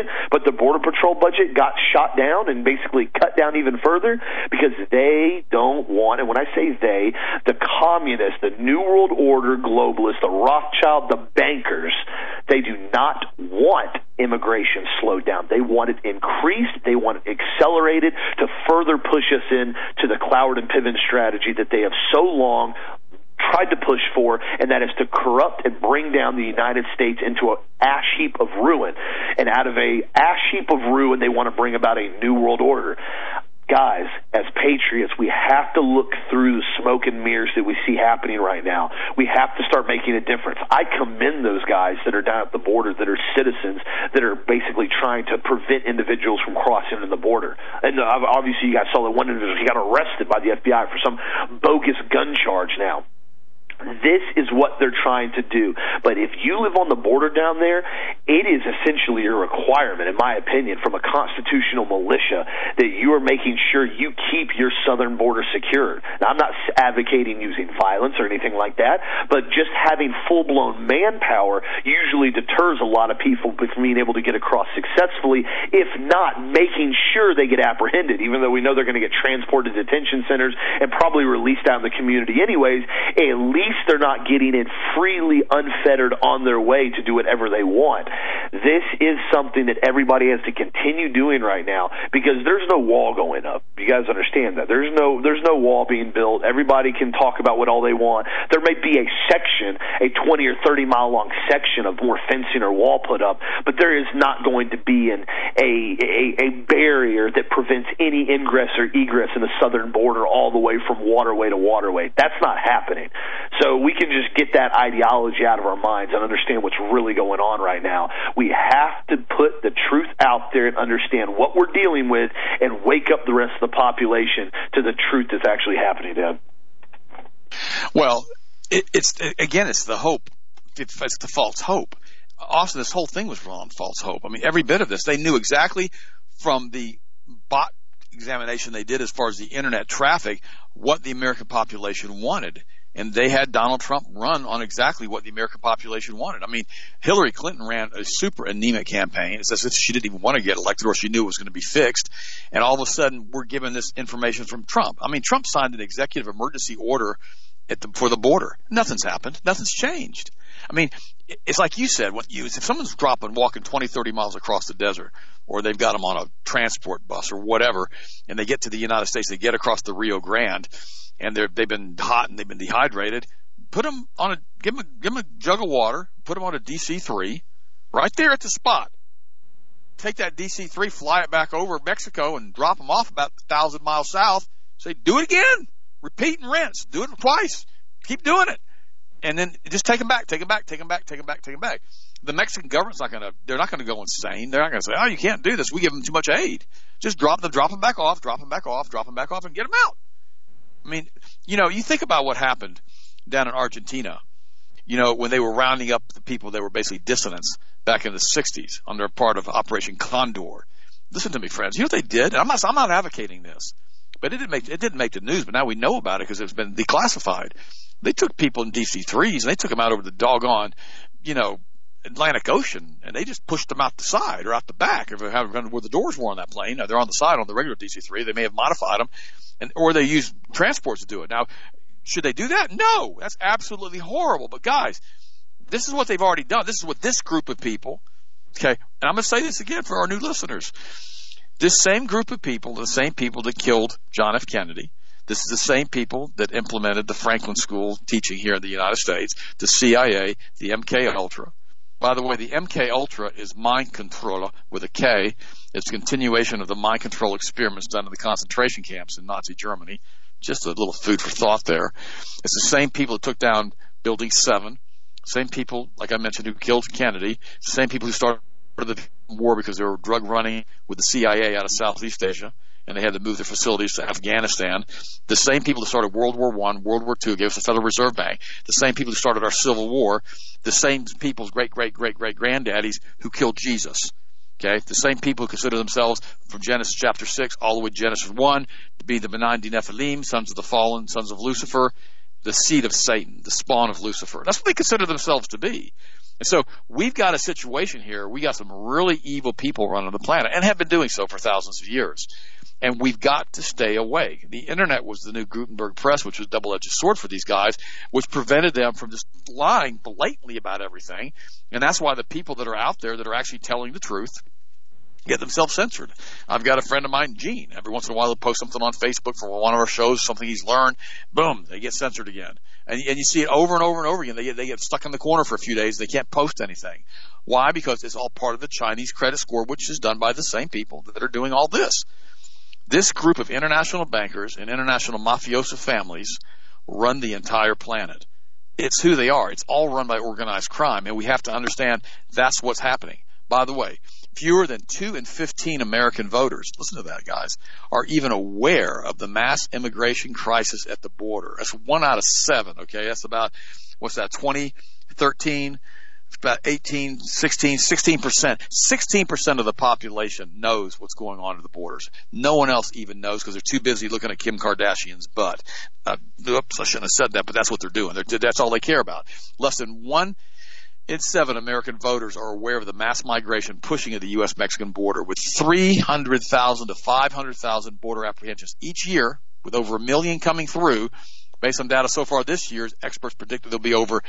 but the Border Patrol budget got shot down and basically cut down even further because they don't want, and when I say they, the communists, the New World Order globalists, the Rothschild, the bankers, they do not want immigration slowed down. They want it increased. They want it accelerated to further push us in to the Cloward and Piven strategy that they have so long tried to push for, and that is to corrupt and bring down the United States into an ash heap of ruin. And out of a ash heap of ruin, they want to bring about a new world order. Guys, as patriots, we have to look through the smoke and mirrors that we see happening right now. We have to start making a difference. I commend those guys that are down at the border, that are citizens, that are basically trying to prevent individuals from crossing in the border. And uh, obviously, you guys saw that one individual, he got arrested by the F B I for some bogus gun charge now. This is what they're trying to do. But if you live on the border down there, it is essentially a requirement, in my opinion, from a constitutional militia that you are making sure you keep your southern border secured. Now, I'm not advocating using violence or anything like that, but just having full-blown manpower usually deters a lot of people from being able to get across successfully, if not making sure they get apprehended, even though we know they're going to get transported to detention centers and probably released out in the community anyways. At least they're not getting it freely, unfettered on their way to do whatever they want. This is something that everybody has to continue doing right now because there's no wall going up. You guys understand that. There's no there's no wall being built. Everybody can talk about what all they want. There may be a section, a twenty or thirty mile long section of more fencing or wall put up, but there is not going to be an, a, a, a barrier that prevents any ingress or egress in the southern border all the way from waterway to waterway. That's not happening. So we can just get that ideology out of our minds and understand what's really going on right now. We have to put the truth out there and understand what we're dealing with and wake up the rest of the population to the truth that's actually happening, Dad. Well, it, it's again, it's the hope. It's the false hope. Austin, this whole thing was wrong, false hope. I mean, every bit of this, they knew exactly from the bot examination they did as far as the internet traffic what the American population wanted. And they had Donald Trump run on exactly what the American population wanted. I mean, Hillary Clinton ran a super anemic campaign. It's as if she didn't even want to get elected or she knew it was going to be fixed. And all of a sudden, we're given this information from Trump. I mean, Trump signed an executive emergency order at the, for the border. Nothing's happened. Nothing's changed. I mean, it's like you said, what you, if someone's dropping, walking twenty, thirty miles across the desert, or they've got them on a transport bus or whatever, and they get to the United States, they get across the Rio Grande, and they're, they've been hot and they've been dehydrated, put them on a, give them a, give them a jug of water, put them on a D C three, right there at the spot. Take that D C three, fly it back over Mexico and drop them off about a thousand miles south. Say, do it again. Repeat and rinse. Do it twice. Keep doing it. And then just take them back, take them back, take them back, take them back, take them back. The Mexican government's not going to, they're not going to go insane. They're not going to say, oh, you can't do this. We give them too much aid. Just drop them, drop them back off, drop them back off, drop them back off, and get them out. I mean, you know, you think about what happened down in Argentina, you know, when they were rounding up the people that were basically dissidents back in the sixties under part of Operation Condor. Listen to me, friends. You know what they did? And I'm not, I'm not advocating this, but it didn't make, it didn't make the news, but now we know about it because it's been declassified. They took people in D C threes and they took them out over the doggone, you know, Atlantic Ocean, and they just pushed them out the side or out the back or where the doors were on that plane. Now, they're on the side on the regular D C three. They may have modified them, and or they use transports to do it. Now, should they do that? No, that's absolutely horrible. But guys, this is what they've already done. This is what this group of people, okay, and I'm going to say this again for our new listeners. This same group of people, the same people that killed John F. Kennedy, this is the same people that implemented the Franklin School teaching here in the United States, the C I A, the M K Ultra. By the way, the M K Ultra is mind control with a K. It's a continuation of the mind control experiments done in the concentration camps in Nazi Germany. Just a little food for thought there. It's the same people that took down Building seven, same people, like I mentioned, who killed Kennedy, the same people who started the war because they were drug running with the C I A out of Southeast Asia, and they had to move their facilities to Afghanistan. The same people that started World War One, World War Two, gave us the Federal Reserve Bank. The same people who started our Civil War. The same people's great, great, great, great granddaddies who killed Jesus. Okay, the same people who consider themselves from Genesis chapter six all the way to Genesis one to be the benign Nephilim, sons of the fallen, sons of Lucifer, the seed of Satan, the spawn of Lucifer. That's what they consider themselves to be. And so we've got a situation here. We got some really evil people running the planet and have been doing so for thousands of years. And we've got to stay away. The internet was the new Gutenberg press, which was a double-edged sword for these guys, which prevented them from just lying blatantly about everything. And that's why the people that are out there that are actually telling the truth get themselves censored. I've got a friend of mine, Gene. Every once in a while he'll post something on Facebook for one of our shows, something he's learned. Boom, they get censored again. And, and you see it over and over and over again. They get, they get stuck in the corner for a few days. They can't post anything. Why? Because it's all part of the Chinese credit score, which is done by the same people that are doing all this. This group of international bankers and international mafioso families run the entire planet. It's who they are. It's all run by organized crime, and we have to understand that's what's happening. By the way, fewer than two in fifteen American voters, listen to that, guys, are even aware of the mass immigration crisis at the border. That's one out of seven, okay? That's about, what's that, twenty thirteen? It's about eighteen, sixteen, sixteen percent. sixteen percent of the population knows what's going on at the borders. No one else even knows because they're too busy looking at Kim Kardashian's butt. Uh, oops, I shouldn't have said that, but that's what they're doing. They're, that's all they care about. Less than one in seven American voters are aware of the mass migration pushing at the U S Mexican border, with three hundred thousand to five hundred thousand border apprehensions each year, with over a million coming through. Based on data so far this year, experts predict that there'll be over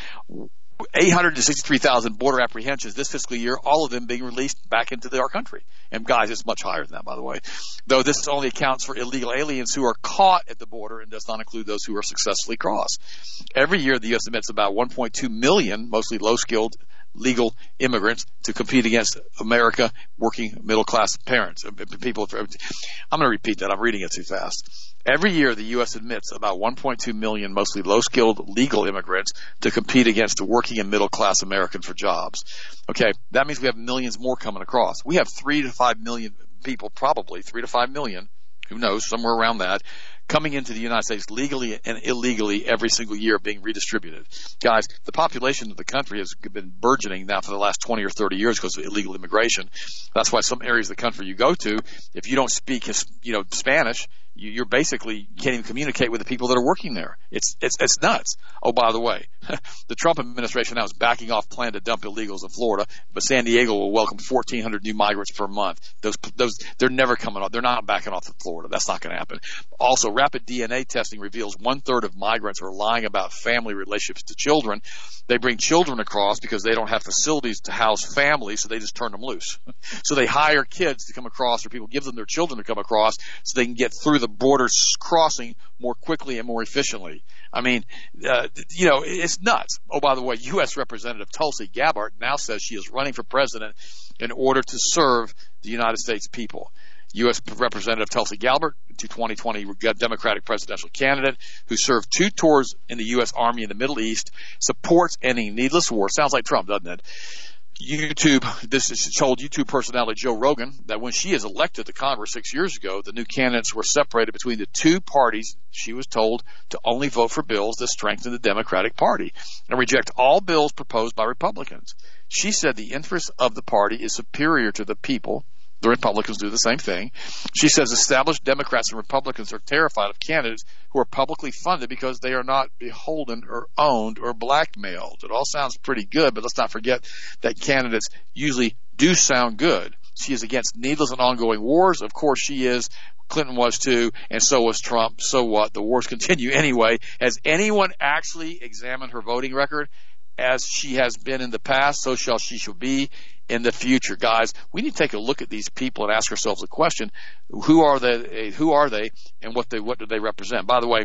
eight hundred to sixty-three thousand border apprehensions this fiscal year, all of them being released back into the, our country. And guys, it's much higher than that, by the way. Though this only accounts for illegal aliens who are caught at the border and does not include those who are successfully crossed. Every year, the U S admits about one point two million, mostly low-skilled, legal immigrants to compete against America working middle-class parents, people. I'm going to repeat that. I'm reading it too fast. Every year, the U S admits about one point two million, mostly low-skilled legal immigrants to compete against the working and middle-class Americans for jobs. Okay, that means we have millions more coming across. We have three to five million people, probably three to five million, who knows, somewhere around that, coming into the United States legally and illegally every single year being redistributed. Guys, the population of the country has been burgeoning now for the last twenty or thirty years because of illegal immigration. That's why some areas of the country you go to, if you don't speak, you know, Spanish, you, you're basically, you can't even communicate with the people that are working there. It's, it's, it's nuts. Oh, by the way, the Trump administration now is backing off plan to dump illegals in Florida, but San Diego will welcome fourteen hundred new migrants per month. Those, those, they're never coming off. They're not backing off to Florida. That's not going to happen. Also, rapid D N A testing reveals one third of migrants are lying about family relationships to children. They bring children across because they don't have facilities to house families, so they just turn them loose. So they hire kids to come across, or people give them their children to come across so they can get through the border crossing more quickly and more efficiently. I mean, uh, you know, it's nuts. Oh, by the way, U S Representative Tulsi Gabbard now says she is running for president in order to serve the United States people. U S Representative Tulsi Gabbard, the twenty twenty Democratic presidential candidate who served two tours in the U S Army in the Middle East, supports ending needless war. Sounds like Trump, doesn't it? YouTube, this is told YouTube personality Joe Rogan that when she is elected to Congress six years ago, the new candidates were separated between the two parties. She was told to only vote for bills that strengthen the Democratic Party and reject all bills proposed by Republicans. She said the interest of the party is superior to the people. The Republicans do the same thing. She says established Democrats and Republicans are terrified of candidates who are publicly funded because they are not beholden or owned or blackmailed. It all sounds pretty good, but let's not forget that candidates usually do sound good. She is against needless and ongoing wars. Of course she is. Clinton was too, and so was Trump. So what? The wars continue anyway. Has anyone actually examined her voting record? As she has been in the past, so shall she shall be in the future. Guys, we need to take a look at these people and ask ourselves a question: Who are they? Who are they, and what they what do they represent? By the way,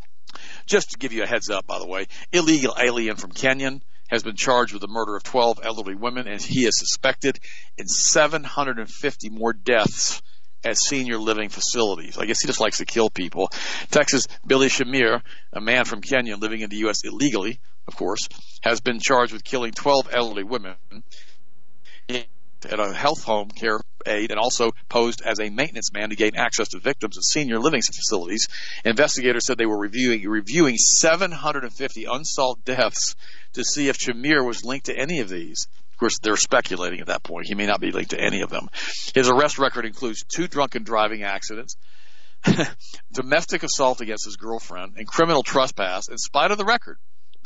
just to give you a heads up, by the way, illegal alien from Kenya has been charged with the murder of twelve elderly women, and he is suspected in seven hundred fifty more deaths at senior living facilities. I guess he just likes to kill people. Texas Billy Shamir, a man from Kenya living in the U S illegally, of course, has been charged with killing twelve elderly women at a health home care aide, and also posed as a maintenance man to gain access to victims at senior living facilities. Investigators said they were reviewing reviewing seven hundred fifty unsolved deaths to see if Shamir was linked to any of these. Of course, they're speculating at that point. He may not be linked to any of them. His arrest record includes two drunken driving accidents, domestic assault against his girlfriend, and criminal trespass in spite of the record.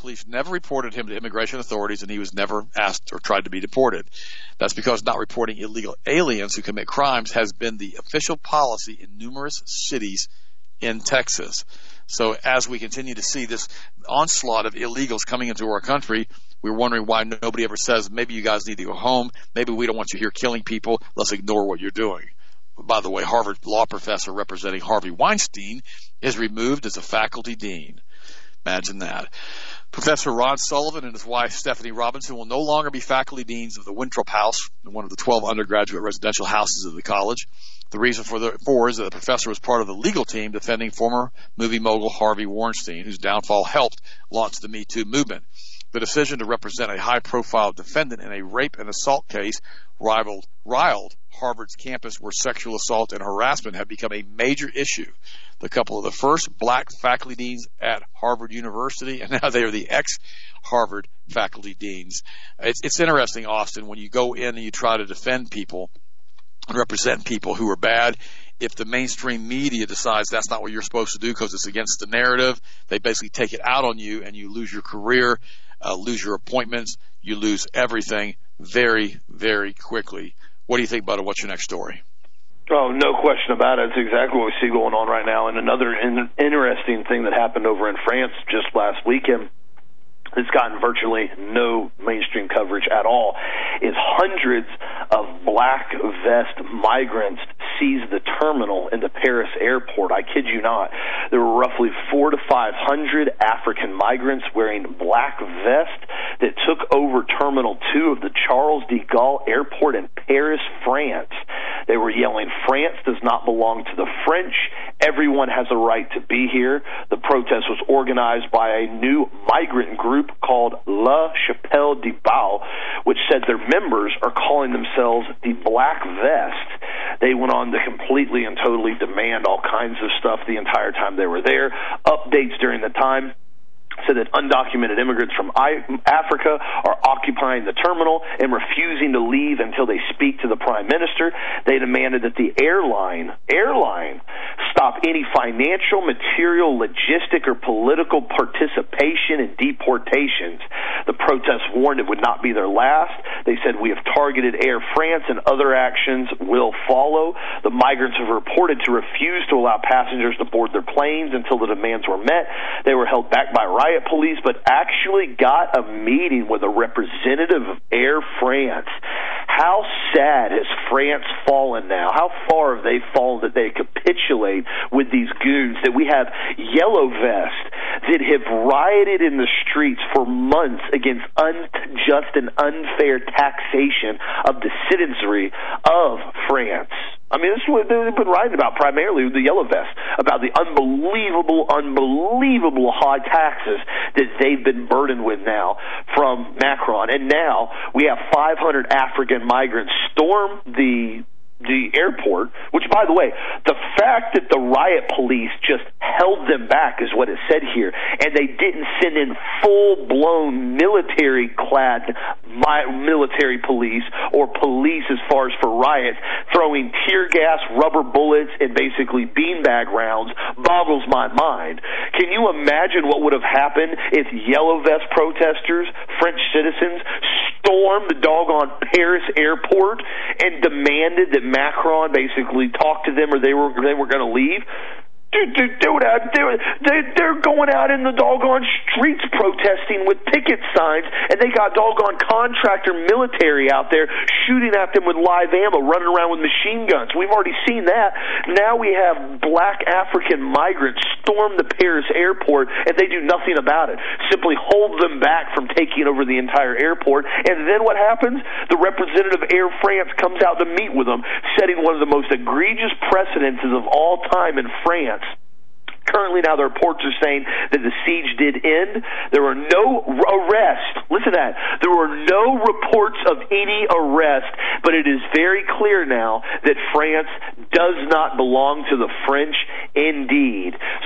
police never reported him to immigration authorities, and he was never asked or tried to be deported. That's because not reporting illegal aliens who commit crimes has been the official policy in numerous cities in Texas. So as we continue to see this onslaught of illegals coming into our country, we're wondering why nobody ever says, maybe you guys need to go home. Maybe we don't want you here killing people. Let's ignore what you're doing. By the way, Harvard law professor representing Harvey Weinstein is removed as a faculty dean. Imagine that. Professor Ron Sullivan and his wife Stephanie Robinson will no longer be faculty deans of the Winthrop House, one of the twelve undergraduate residential houses of the college. The reason for the for is that the professor was part of the legal team defending former movie mogul Harvey Weinstein, whose downfall helped launch the Me Too movement. The decision to represent a high-profile defendant in a rape and assault case rivaled, riled Harvard's campus where sexual assault and harassment have become a major issue. The couple of the first black faculty deans at Harvard University, and now they are the ex-Harvard faculty deans. It's, it's interesting, Austin, when you go in and you try to defend people and represent people who are bad, if the mainstream media decides that's not what you're supposed to do because it's against the narrative, they basically take it out on you and you lose your career, uh, lose your appointments, you lose everything very, very quickly. What do you think, Butta? What's your next story? Oh, no question about it. It's exactly what we see going on right now. And another in- interesting thing that happened over in France just last weekend, it's gotten virtually no mainstream coverage at all, is hundreds of black vest migrants seized the terminal in the Paris airport. I kid you not. There were roughly four to five hundred African migrants wearing black vests that took over Terminal two of the Charles de Gaulle Airport in Paris, France. They were yelling, "France does not belong to the French. Everyone has a right to be here." The protest was organized by a new migrant group called La Chapelle de Bau, which said their members are calling themselves the Black Vest. They went on to completely and totally demand all kinds of stuff the entire time they were there. Updates during the time said that undocumented immigrants from Africa are occupying the terminal and refusing to leave until they speak to the prime minister. They demanded that the airline, airline, stop any financial, material, logistic, or political participation in deportations. The protests warned it would not be their last. They said, "We have targeted Air France and other actions will follow." The migrants have reported to refuse to allow passengers to board their planes until the demands were met. They were held back by riot police, but actually got a meeting with a representative of Air France. How sad has France fallen now? How far have they fallen that they capitulate with these goons, that we have yellow vests that have rioted in the streets for months against unjust and unfair taxation of the citizenry of France? I mean, this is what they've been writing about primarily with the yellow vest, about the unbelievable, unbelievable high taxes that they've been burdened with now from Macron. And now we have five hundred African migrants storm the the airport, which, by the way, the fact that the riot police just held them back is what it said here, and they didn't send in full-blown military-clad military police or police as far as for riots, throwing tear gas, rubber bullets, and basically beanbag rounds, boggles my mind. Can you imagine what would have happened if yellow vest protesters, French citizens, stormed the doggone Paris airport and demanded that Macron basically talked to them, or they were they were going to leave? Dude, dude, dude, they're, they're going out in the doggone streets protesting with picket signs, and they got doggone contractor military out there shooting at them with live ammo, running around with machine guns. We've already seen that. Now we have black African migrants storm the Paris airport, and they do nothing about it. Simply hold them back from taking over the entire airport. And then what happens? The representative of Air France comes out to meet with them, setting one of the most egregious precedences of all time in France. Currently now the reports are saying that the siege did end. There were no arrests. Listen to that. There were no reports of any arrest, but it is very clear now that France does not belong to the French indeed. So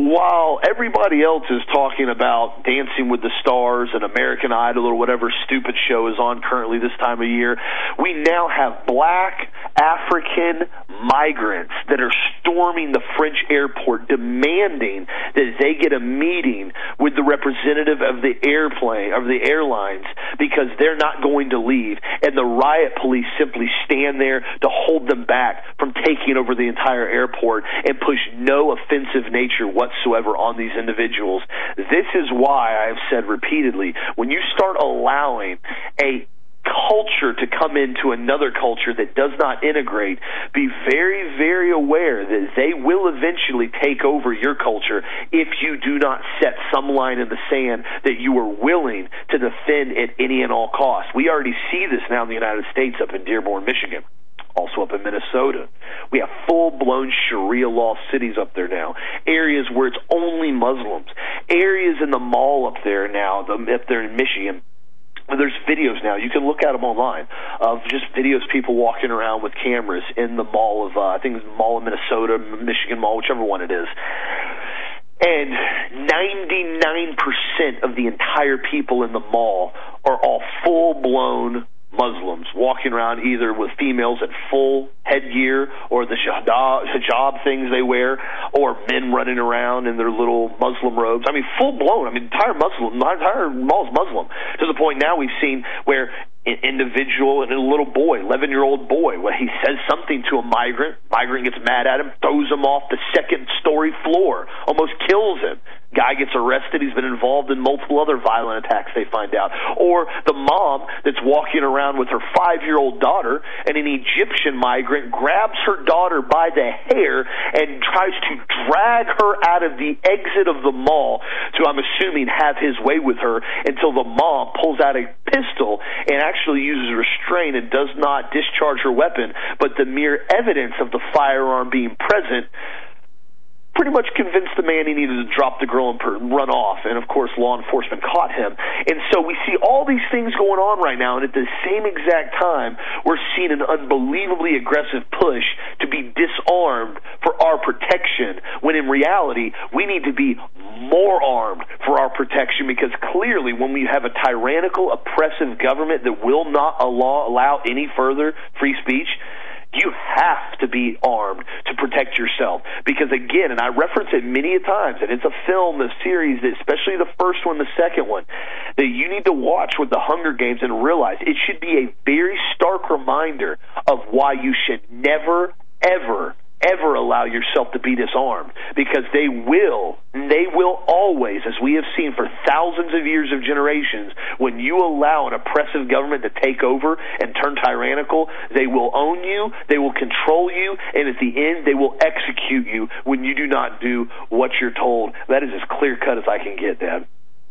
while everybody else is talking about Dancing with the Stars and American Idol or whatever stupid show is on currently this time of year, we now have black African migrants that are storming the French airport demanding that they get a meeting with the representative of the airplane, of the airlines, because they're not going to leave, and the riot police simply stand there to hold them back from taking over the entire airport and push no offensive nature whatsoever on these individuals. This is why I have said repeatedly, when you start allowing a culture to come into another culture that does not integrate, be very, very aware that they will eventually take over your culture if you do not set some line in the sand that you are willing to defend at any and all costs. We already see this now in the United States up in Dearborn, Michigan. Also up in Minnesota. We have full-blown Sharia law cities up there now. Areas where it's only Muslims. Areas in the mall up there now, the, up there in Michigan. There's videos now. You can look at them online of just videos, people walking around with cameras in the mall of, uh, I think it's the Mall of Minnesota, Michigan Mall, whichever one it is. And ninety-nine percent of the entire people in the mall are all full-blown Muslims walking around either with females at full headgear or the hijab things they wear, or men running around in their little Muslim robes. I mean, full blown. I mean, entire Muslim, the entire mall's Muslim, to the point now we've seen where an individual and a little boy, eleven-year-old boy, when he says something to a migrant, migrant gets mad at him, throws him off the second-story floor, almost kills him. Guy gets arrested. He's been involved in multiple other violent attacks, they find out. Or the mom that's walking around with her five-year-old daughter, and an Egyptian migrant grabs her daughter by the hair and tries to drag her out of the exit of the mall to, I'm assuming, have his way with her, until the mom pulls out a pistol and actually uses restraint and does not discharge her weapon, but the mere evidence of the firearm being present pretty much convinced the man he needed to drop the girl and run off, and of course law enforcement caught him. And so we see all these things going on right now, and at the same exact time we're seeing an unbelievably aggressive push to be disarmed for our protection, when in reality we need to be more armed for our protection, because clearly when we have a tyrannical, oppressive government that will not allow, allow any further free speech, you have to be armed to protect yourself. Because again, and I reference it many a times, and it's a film, a series, especially the first one, the second one, that you need to watch with the Hunger Games and realize it should be a very stark reminder of why you should never, ever, ever allow yourself to be disarmed, because they will, they will always, as we have seen for thousands of years of generations, when you allow an oppressive government to take over and turn tyrannical, they will own you, they will control you, and at the end, they will execute you when you do not do what you're told. That is as clear cut as I can get, Dad.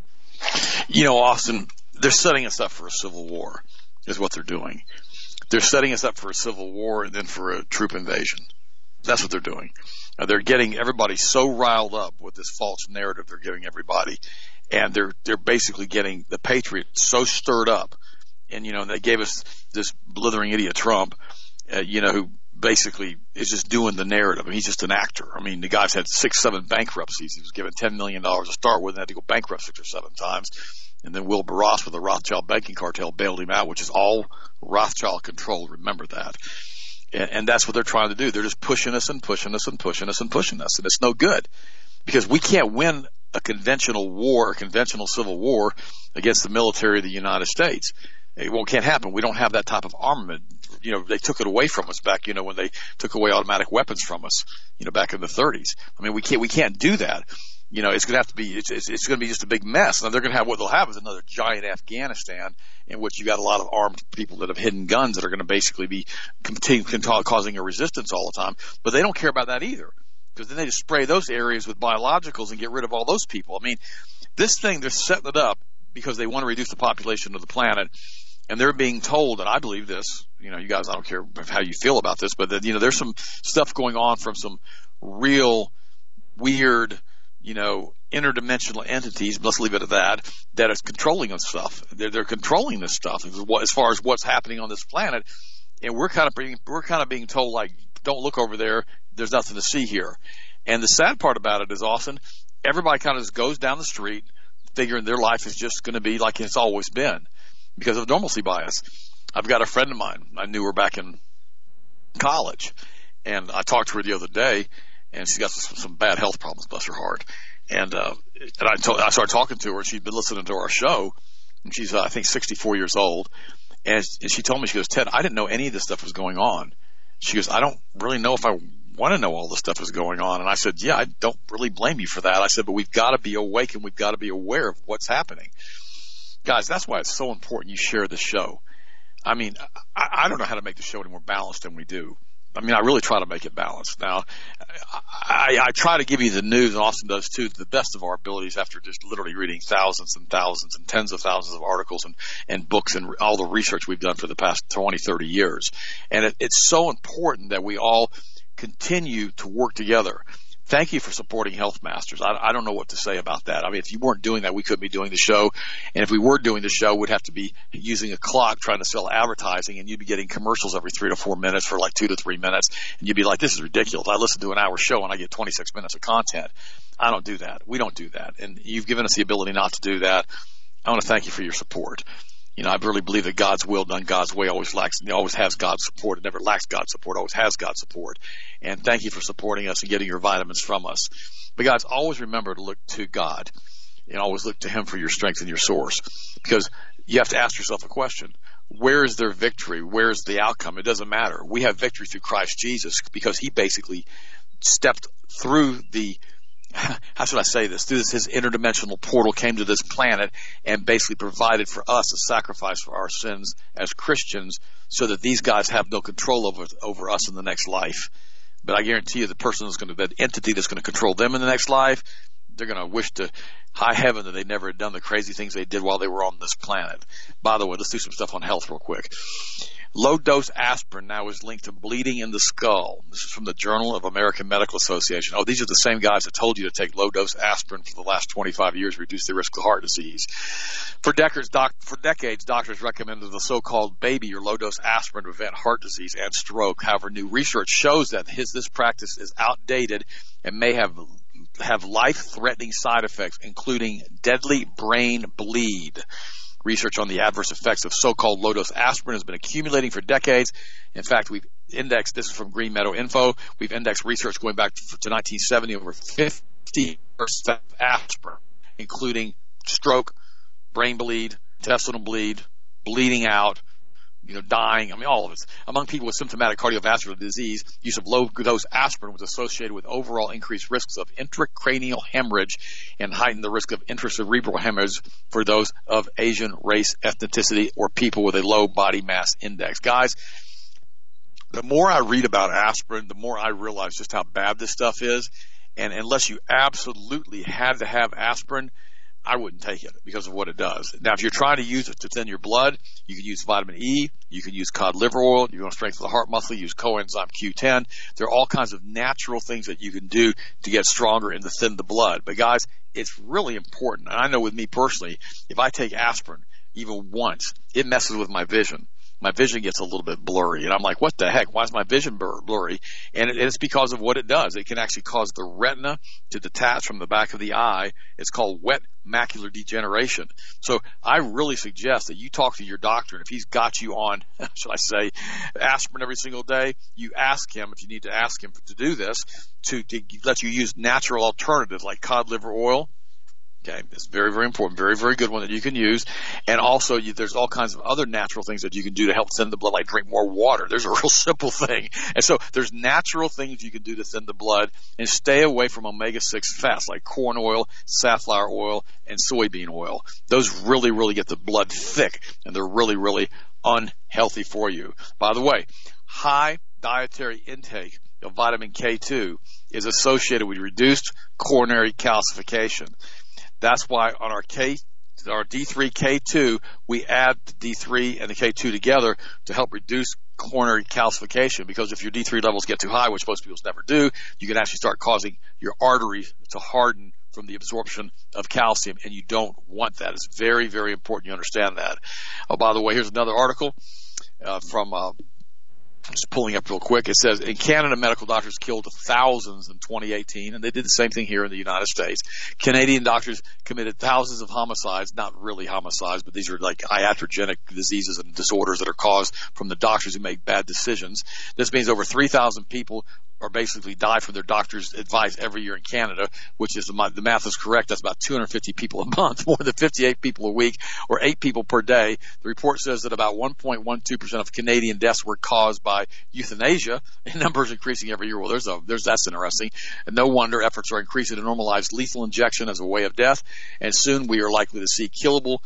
You know, Austin, they're setting us up for a civil war, is what they're doing. They're setting us up for a civil war and then for a troop invasion. That's what they're doing. Uh, they're getting everybody so riled up with this false narrative they're giving everybody, and they're they're basically getting the patriots so stirred up. And you know, they gave us this blithering idiot Trump, uh, you know, who basically is just doing the narrative. I mean, he's just an actor. I mean, the guy's had six, seven bankruptcies. He was given ten million dollars to start with, and had to go bankrupt six or seven times. And then Wilbur Ross with the Rothschild banking cartel bailed him out, which is all Rothschild controlled. Remember that. And that's what they're trying to do. They're just pushing us and pushing us and pushing us and pushing us. And it's no good, because we can't win a conventional war, a conventional civil war against the military of the United States. It won't, can't happen. We don't have that type of armament. You know, they took it away from us back, you know, when they took away automatic weapons from us, you know, back in the thirties. I mean, we can't, we can't do that. You know, it's going to have to be, it's, it's, it's going to be just a big mess. Now, they're going to have, what they'll have is another giant Afghanistan, in which you got a lot of armed people that have hidden guns that are going to basically be continue, causing a resistance all the time. But they don't care about that either, because then they just spray those areas with biologicals and get rid of all those people. I mean, this thing, they're setting it up because they want to reduce the population of the planet, and they're being told, and I believe this, you know, you guys, I don't care how you feel about this, but that, you know, there's some stuff going on from some real weird, you know, interdimensional entities, let's leave it at that, that is controlling this stuff. They're, they're controlling this stuff as far as what's happening on this planet. And we're kind of being, we're kind of being told, like, don't look over there. There's nothing to see here. And the sad part about it is, Austin, everybody kind of just goes down the street figuring their life is just going to be like it's always been because of normalcy bias. I've got a friend of mine. I knew her back in college, and I talked to her the other day, and she's got some, some bad health problems, bless her heart. And, uh, and I told, I started talking to her, and she'd been listening to our show, and she's, uh, I think, sixty-four years old. And, and she told me, she goes, Ted, I didn't know any of this stuff was going on. She goes, I don't really know if I want to know all this stuff is going on. And I said, yeah, I don't really blame you for that. I said, but we've got to be awake and we've got to be aware of what's happening. Guys, that's why it's so important you share the show. I mean, I, I don't know how to make the show any more balanced than we do. I mean, I really try to make it balanced. Now, I, I try to give you the news, and Austin does too, to the best of our abilities after just literally reading thousands and thousands and tens of thousands of articles and, and books and all the research we've done for the past twenty, thirty years. And it, it's so important that we all continue to work together. Thank you for supporting Health Masters. I, I don't know what to say about that. I mean, if you weren't doing that, we couldn't be doing the show. And if we were doing the show, we'd have to be using a clock trying to sell advertising, and you'd be getting commercials every three to four minutes for like two to three minutes. And you'd be like, this is ridiculous. I listen to an hour show and I get twenty-six minutes of content. I don't do that. We don't do that. And you've given us the ability not to do that. I want to thank you for your support. You know, I really believe that God's will done God's way always lacks, always has God's support. It never lacks God's support, always has God's support. And thank you for supporting us and getting your vitamins from us. But guys, always remember to look to God and always look to Him for your strength and your source, because you have to ask yourself a question. Where is their victory? Where is the outcome? It doesn't matter. We have victory through Christ Jesus because He basically stepped through the how should I say this? Through this, his interdimensional portal came to this planet and basically provided for us a sacrifice for our sins as Christians so that these guys have no control over, over us in the next life. But I guarantee you the person that's going to, that entity that's going to control them in the next life, they're going to wish to high heaven that they never had done the crazy things they did while they were on this planet. By the way, let's do some stuff on health real quick. Low-dose aspirin now is linked to bleeding in the skull. This is from the Journal of American Medical Association. Oh, these are the same guys that told you to take low-dose aspirin for the last twenty-five years, reduce the risk of heart disease. For decades, doc, for decades, doctors recommended the so-called baby or low-dose aspirin to prevent heart disease and stroke. However, new research shows that his, this practice is outdated and may have have life-threatening side effects, including deadly brain bleed. Research on the adverse effects of so-called low-dose aspirin has been accumulating for decades. In fact, we've indexed, this is from Green Meadow Info, we've indexed research going back to, to nineteen seventy over fifty percent of aspirin, including stroke, brain bleed, intestinal bleed, bleeding out, you know, dying, I mean, all of it. Among people with symptomatic cardiovascular disease, use of low-dose aspirin was associated with overall increased risks of intracranial hemorrhage and heightened the risk of intracerebral hemorrhage for those of Asian race, ethnicity, or people with a low body mass index. Guys, the more I read about aspirin, the more I realize just how bad this stuff is. And unless you absolutely had to have aspirin, I wouldn't take it because of what it does. Now, if you're trying to use it to thin your blood, you can use vitamin E, you can use cod liver oil, you're going to strengthen the heart muscle, use coenzyme Q ten. There are all kinds of natural things that you can do to get stronger and to thin the blood. But guys, it's really important. And I know with me personally, if I take aspirin even once, it messes with my vision. My vision gets a little bit blurry. And I'm like, what the heck? Why is my vision blurry? And it's because of what it does. It can actually cause the retina to detach from the back of the eye. It's called wet macular degeneration. So I really suggest that you talk to your doctor. And if he's got you on, should I say, aspirin every single day, you ask him, if you need to ask him to do this, to, to let you use natural alternatives like cod liver oil. Okay, it's very, very important. Very, very good one that you can use. And also, you, there's all kinds of other natural things that you can do to help thin the blood, like drink more water. There's a real simple thing. And so there's natural things you can do to thin the blood, and stay away from omega six fats like corn oil, safflower oil, and soybean oil. Those really, really get the blood thick, and they're really, really unhealthy for you. By the way, high dietary intake of vitamin K two is associated with reduced coronary calcification. That's why on our K, our D three K two, we add the D three and the K two together to help reduce coronary calcification. Because if your D three levels get too high, which most people never do, you can actually start causing your arteries to harden from the absorption of calcium, and you don't want that. It's very, very important you understand that. Oh, by the way, here's another article uh, from uh, Just pulling up real quick. It says, in Canada, medical doctors killed thousands in twenty eighteen, and they did the same thing here in the United States. Canadian doctors committed thousands of homicides, not really homicides, but these are like iatrogenic diseases and disorders that are caused from the doctors who make bad decisions. This means over three thousand people or basically die from their doctor's advice every year in Canada, which is, the math is correct, that's about two hundred fifty people a month, more than fifty-eight people a week, or eight people per day. The report says that about one point one two percent of Canadian deaths were caused by euthanasia, and numbers increasing every year. Well, there's a, there's, that's interesting. And no wonder efforts are increasing to normalize lethal injection as a way of death, and soon we are likely to see killable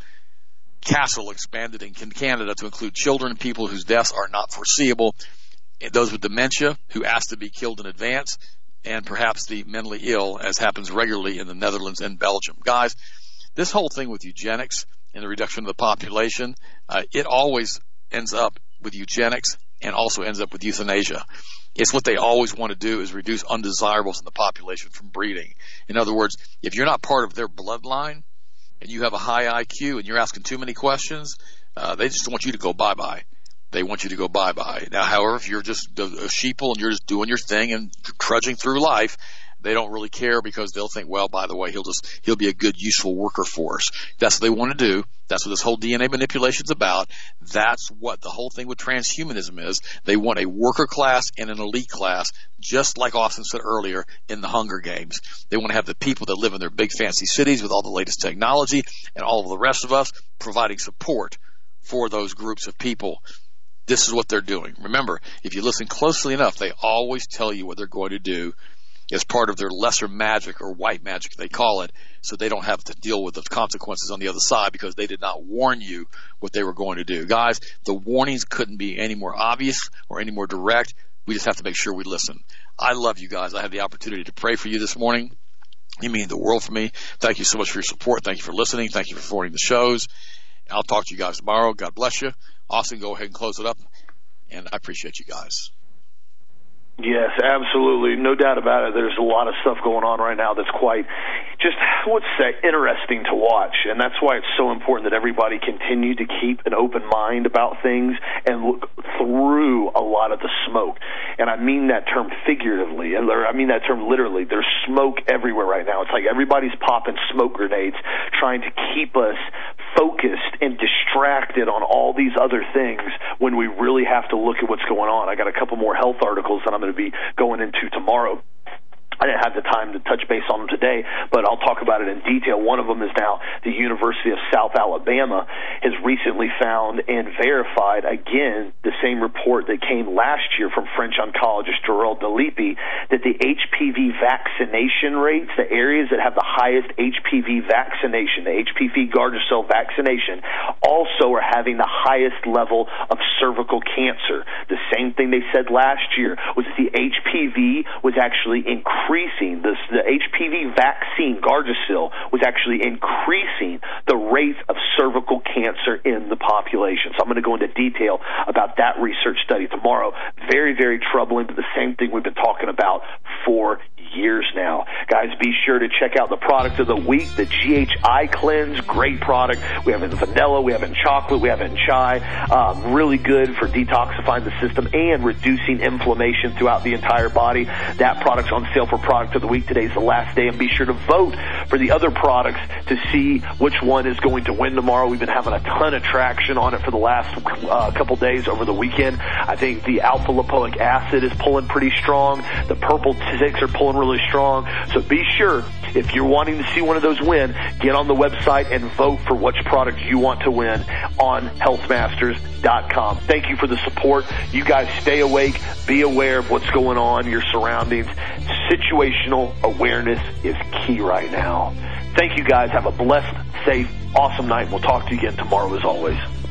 castle expanded in Canada to include children and people whose deaths are not foreseeable, those with dementia who ask to be killed in advance, and perhaps the mentally ill, as happens regularly in the Netherlands and Belgium. Guys, this whole thing with eugenics and the reduction of the population, uh, it always ends up with eugenics and also ends up with euthanasia. It's what they always want to do, is reduce undesirables in the population from breeding. In other words, if you're not part of their bloodline and you have a high I Q and you're asking too many questions, uh, they just want you to go bye-bye. They want you to go bye-bye. Now, however, if you're just a sheeple and you're just doing your thing and trudging through life, they don't really care, because they'll think, well, by the way, he'll just he'll be a good, useful worker for us. That's what they want to do. That's what this whole D N A manipulation is about. That's what the whole thing with transhumanism is. They want a worker class and an elite class, just like Austin said earlier in the Hunger Games. They want to have the people that live in their big fancy cities with all the latest technology, and all of the rest of us providing support for those groups of people. This is what they're doing. Remember, if you listen closely enough, they always tell you what they're going to do as part of their lesser magic, or white magic they call it, so they don't have to deal with the consequences on the other side, because they did not warn you what they were going to do. Guys, the warnings couldn't be any more obvious or any more direct. We just have to make sure we listen. I love you guys. I had the opportunity to pray for you this morning. You mean the world for me. Thank you so much for your support. Thank you for listening. Thank you for forwarding the shows. I'll talk to you guys tomorrow. God bless you. Austin, go ahead and close it up, and I appreciate you guys. Yes, absolutely. No doubt about it. There's a lot of stuff going on right now that's quite just, what's that, interesting to watch. And that's why it's so important that everybody continue to keep an open mind about things and look through a lot of the smoke. And I mean that term figuratively, and I mean that term literally. There's smoke everywhere right now. It's like everybody's popping smoke grenades, trying to keep us focused and distracted on all these other things when we really have to look at what's going on. I got a couple more health articles that I'm going to be going into tomorrow. I didn't have the time to touch base on them today, but I'll talk about it in detail. One of them is now the University of South Alabama has recently found and verified, again, the same report that came last year from French oncologist Gerald Delipi, that the H P V vaccination rates, the areas that have the highest H P V vaccination, the H P V Gardasil vaccination, also are having the highest level of cervical cancer. The same thing they said last year was that the H P V was actually increasing. Increasing the, the H P V vaccine Gardasil was actually increasing the rate of cervical cancer in the population. So I'm going to go into detail about that research study tomorrow. Very, very troubling, but the same thing we've been talking about for years now. Guys, be sure to check out the product of the week, the G H I Cleanse. Great product. We have it in vanilla, we have it in chocolate, we have it in chai. Um, really good for detoxifying the system and reducing inflammation throughout the entire body. That product's on sale for product of the week. Today's the last day, and be sure to vote for the other products to see which one is going to win tomorrow. We've been having a ton of traction on it for the last uh, couple days over the weekend. I think the alpha lipoic acid is pulling pretty strong. The purple six are pulling really strong. So be sure, if you're wanting to see one of those win, get on the website and vote for which product you want to win on health masters dot com. Thank you for the support. You guys stay awake. Be aware of what's going on in your surroundings. Situational awareness is key right now. Thank you guys. Have a blessed, safe, awesome night. We'll talk to you again tomorrow as always.